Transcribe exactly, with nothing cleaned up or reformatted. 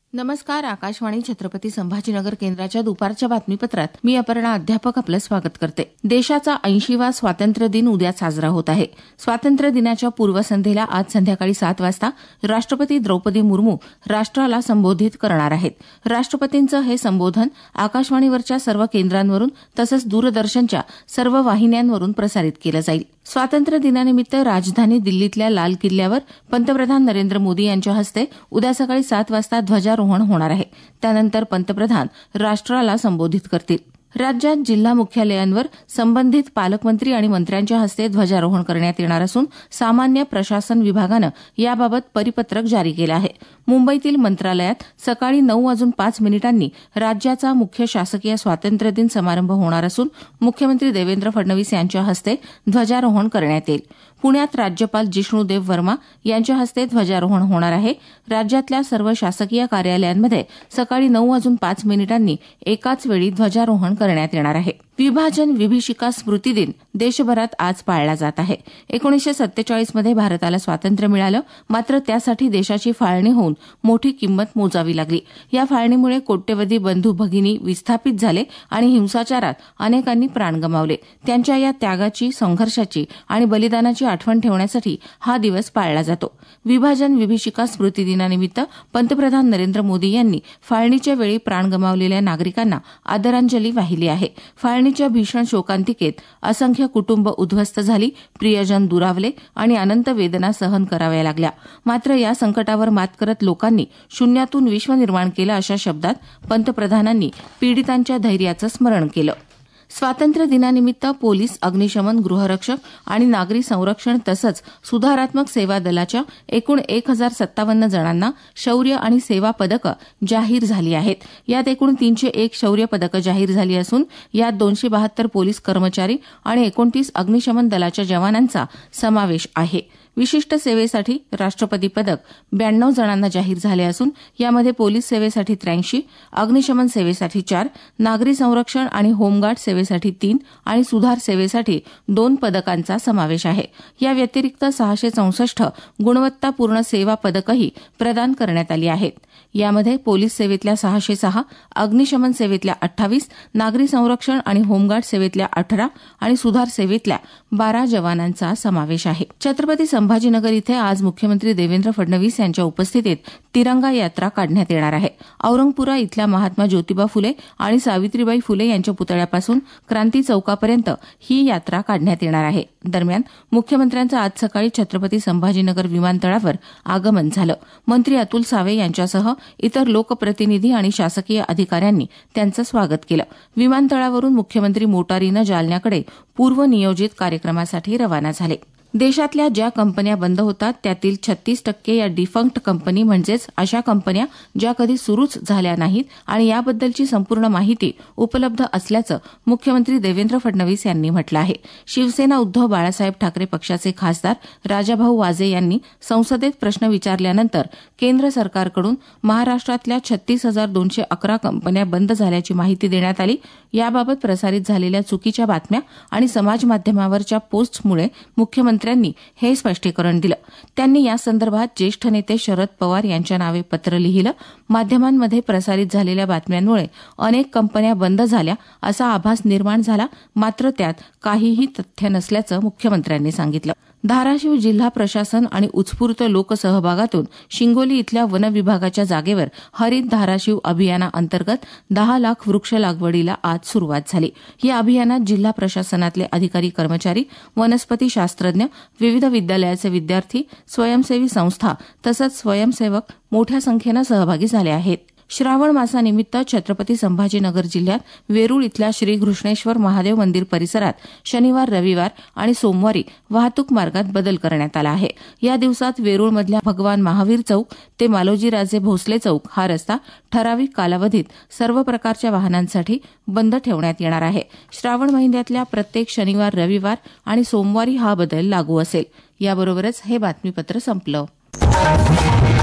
नमस्कार. आकाशवाणी छत्रपती संभाजीनगर केंद्राच्या दुपारच्या बातमीपत्रात मी अपर्णा अध्यापक आपलं स्वागत करते. देशाचा ऐंशीवा स्वातंत्र्य दिन उद्या साजरा होत आहे. स्वातंत्र्य दिनाच्या पूर्वसंध्येला आज संध्याकाळी सात वाजता राष्ट्रपती द्रौपदी मुर्मू राष्ट्राला संबोधित करणार आहेत. राष्ट्रपतींचं हे संबोधन आकाशवाणीवरच्या सर्व केंद्रांवरून तसंच दूरदर्शनच्या सर्व वाहिन्यांवरून प्रसारित केलं जाईल. स्वातंत्र्य दिनानिमित्त राजधानी दिल्लीतल्या लाल किल्ल्यावर पंतप्रधान नरेंद्र मोदी यांच्या हस्ते उद्या सकाळी सात वाजता ध्वजारोहण होणार आहे. त्यानंतर पंतप्रधान राष्ट्राला संबोधित करतील. राज्यात जिल्हा मुख्यालयांवर संबंधित पालकमंत्री आणि मंत्र्यांच्या हस्ते ध्वजारोहण करण्यात येणार असून सामान्य प्रशासन विभागानं याबाबत परिपत्रक जारी केलं आहे. मुंबईतील मंत्रालयात सकाळी नऊ वाजून पाच मिनिटांनी राज्याचा मुख्य शासकीय स्वातंत्र्य दिन समारंभ होणार असून मुख्यमंत्री देवेंद्र फडणवीस यांच्या हस्ते ध्वजारोहण करण्यात येईल. पुण्यात राज्यपाल जिष्णुदेव वर्मा यांच्या हस्ते ध्वजारोहण होणार आहे. राज्यातल्या सर्व शासकीय कार्यालयांमध्ये सकाळी नऊ वाजून पाच मिनिटांनी एकाच वेळी ध्वजारोहण करण्यात येणार आहे. विभाजन विभीषिका स्मृती दिन देशभरात आज पाळला जात आहे. एकोणीसशे सत्तेचाळीसमध्ये भारताला स्वातंत्र्य मिळालं, मात्र त्यासाठी देशाची फाळणी होऊन मोठी किंमत मोजावी लागली. या फाळणीमुळे कोट्यवधी बंधू भगिनी विस्थापित झाले आणि हिंसाचारात अनेकांनी प्राण गमावले. त्यांच्या या त्यागाची, संघर्षाची आणि बलिदानाची आठवण ठेवण्यासाठी हा दिवस पाळला जातो. विभाजन विभीषिका स्मृती दिनानिमित्त पंतप्रधान नरेंद्र मोदी यांनी फाळणीच्या वेळी प्राण गमावलेल्या नागरिकांना आदरांजली वाहिली आहे. फाळणीच्या भीषण शोकांतिकेत असंख्य कुटुंब उद्ध्वस्त झाली, प्रियजन दुरावले आणि अनंत वेदना सहन कराव्या लागल्या. मात्र या संकटावर मात करत लोकांनी शून्यातून विश्व निर्माण केलं, अशा शब्दात पंतप्रधानांनी पीडितांच्या धैर्याचं स्मरण केलं. स्वातंत्र्य दिनानिमित्त पोलीस, अग्निशमन, गृहरक्षक आणि नागरी संरक्षण तसंच सुधारात्मक सेवा दलाच्या एकूण एक हजार सत्तावन्न जणांना शौर्य आणि सेवा पदकं जाहीर झाली आहेत. यात एकूण तीनशे एक शौर्य पदकं जाहीर झाली असून यात दोनशे बहात्तर पोलीस कर्मचारी आणि एकोणतीस अग्निशमन दलाच्या जवानांचा समावेश आहे. विशिष्ट सेवेसाठी राष्ट्रपती पदक ब्याण्णव जणांना जाहीर झाले असून यामध्ये पोलीस सेवेसाठी त्र्याऐंशी, अग्निशमन सेवेसाठी चार, नागरी संरक्षण आणि होमगार्ड सेवेसाठी तीन आणि सुधार सेवेसाठी दोन पदकांचा समावेश आहे. या व्यतिरिक्त सहाशे चौसष्ट गुणवत्तापूर्ण सेवा पदकंही प्रदान करण्यात आली आहेत. यामध्ये पोलीस सेवेतल्या सहाशे सहा, अग्निशमन सेवेतल्या अठ्ठावीस, नागरी संरक्षण आणि होमगार्ड सेवेतल्या अठरा आणि सुधार सेवेतल्या बारा जवानांचा समावेश आहे. छत्रपती संभाजीनगर इथे आज मुख्यमंत्री देवेंद्र फडणवीस यांच्या उपस्थितीत तिरंगा यात्रा काढण्यात येणार आहे. औरंगपुरा इथल्या महात्मा ज्योतिबा फुले आणि सावित्रीबाई फुले यांच्या पुतळ्यापासून क्रांती चौकापर्यंत ही यात्रा काढण्यात येणार आहे. दरम्यान मुख्यमंत्र्यांचं आज सकाळी छत्रपती संभाजीनगर विमानतळावर आगमन झालं. मंत्री अतुल सावे यांच्यासह इतर लोकप्रतिनिधी आणि शासकीय अधिकाऱ्यांनी त्यांचं स्वागत केलं. विमानतळावरून मुख्यमंत्री मोटारीनं जालन्याकडे पूर्वनियोजित कार्यक्रमासाठी रवाना झाले. देशातल्या ज्या कंपन्या बंद होतात त्यातील छत्तीस टक्के या डिफंक्ट कंपनी म्हणजेच अशा कंपन्या ज्या कधी सुरूच झाल्या नाहीत आणि याबद्दलची संपूर्ण माहिती उपलब्ध असल्याचं मुख्यमंत्री देवेंद्र फडणवीस यांनी म्हटलं आहे. शिवसेना उद्धव बाळासाहेब ठाकरे पक्षाचे खासदार राजाभाऊ वाजे यांनी संसदेत प्रश्न विचारल्यानंतर केंद्र सरकारकडून महाराष्ट्रातल्या छत्तीस हजार दोनशे अकरा कंपन्या बंद झाल्याची माहिती देण्यात आली. याबाबत प्रसारित झालेल्या चुकीच्या बातम्या आणि समाजमाध्यमावरच्या पोस्टमुळे मुख्यमंत्री मंत्र्यांनी हे स्पष्टीकरण दिलं. त्यांनी या संदर्भात ज्येष्ठ नेते शरद पवार यांच्या नावे पत्र लिहिलं. माध्यमांमध्ये प्रसारित झालेल्या बातम्यांमुळे अनेक कंपन्या बंद झाल्या असा आभास निर्माण झाला, मात्र त्यात काहीही तथ्य नसल्याचं मुख्यमंत्र्यांनी सांगितलं. धाराशिव जिल्हा प्रशासन आणि उत्स्फूर्त लोकसहभागातून शिंगोली इथल्या वन विभागाच्या जागेवर हरित धाराशिव अभियानाअंतर्गत दहा लाख वृक्ष लागवडीला आज सुरुवात झाली. या अभियानात जिल्हा प्रशासनातले अधिकारी कर्मचारी, वनस्पती शास्त्रज्ञ, विविध विद्यालयाचे विद्यार्थी, स्वयंसेवी संस्था तसंच स्वयंसेवक मोठ्या संख्येनं सहभागी झाले आहेत. श्रावण मासानिमित्त छत्रपती संभाजीनगर जिल्ह्यात वेरूळ इथल्या श्री घृष्णेश्वर महादेव मंदिर परिसरात शनिवार, रविवार आणि सोमवारी वाहतूक मार्गात बदल करण्यात आला आहे. या दिवसात वेरूळमधल्या भगवान महावीर चौक ते मालोजीराजे भोसले चौक हा रस्ता ठराविक कालावधीत सर्व प्रकारच्या वाहनांसाठी बंद ठेवण्यात येणार आहे. श्रावण महिन्यातल्या प्रत्येक शनिवार, रविवार आणि सोमवारी हा बदल लागू असेल. याबरोबरच हे बातमीपत्र संपलं.